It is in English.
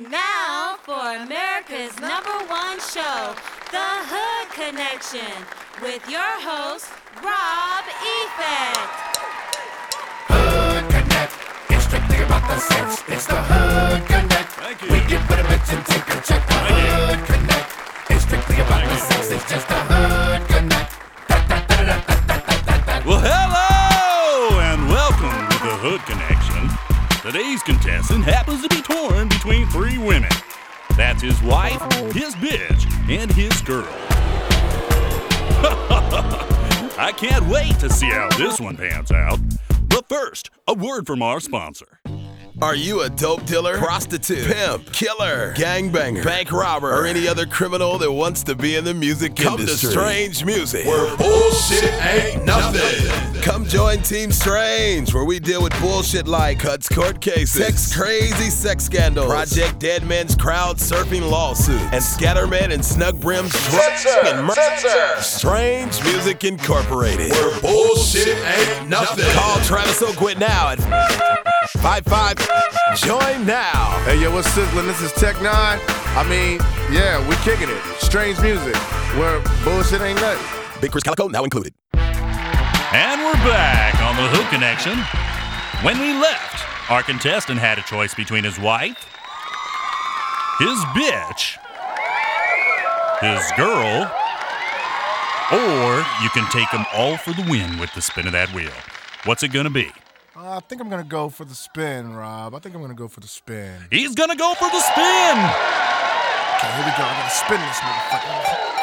And now for America's #1 show, The Hood Connection, with your host, Rob Effect. Hood Connect, it's strictly about the sense. It's the Hood Connect. Thank you. We can put a bitch and take a check. The Hood Connect, it's strictly about the sense. It's just the Hood Connect. Well, hello and welcome to the Hood Connection. Today's contestant happens to be torn between 3 women. That's his wife, his bitch, and his girl. I can't wait to see how this one pans out. But first, a word from our sponsor. Are you a dope dealer, prostitute, pimp, killer, gangbanger, bank robber, or any other criminal that wants to be in the music industry? Come to Strange Music, where bullshit ain't nothing. Come join Team Strange, where we deal with bullshit like cuts court cases, sex crazy sex scandals, Project Dead Man's crowd surfing lawsuits, and Scatterman and Snug Brim's drugs and murder. Strange Music Incorporated, where bullshit ain't nothing. Call Travis O'Quit now at 55. Join now. Hey, yo, what's sizzling? This is Tech 9. I mean, yeah, we kicking it. Strange Music, where bullshit ain't nothing. Big Chris Calico now included. And we're back on the Hood Connection. When we left, our contestant had a choice between his wife, his bitch, his girl, or you can take them all for the win with the spin of that wheel. What's it gonna be? I think I'm going to go for the spin, Rob. I think I'm going to go for the spin. He's gonna go for the spin! Okay, here we go. I got to spin this motherfucker.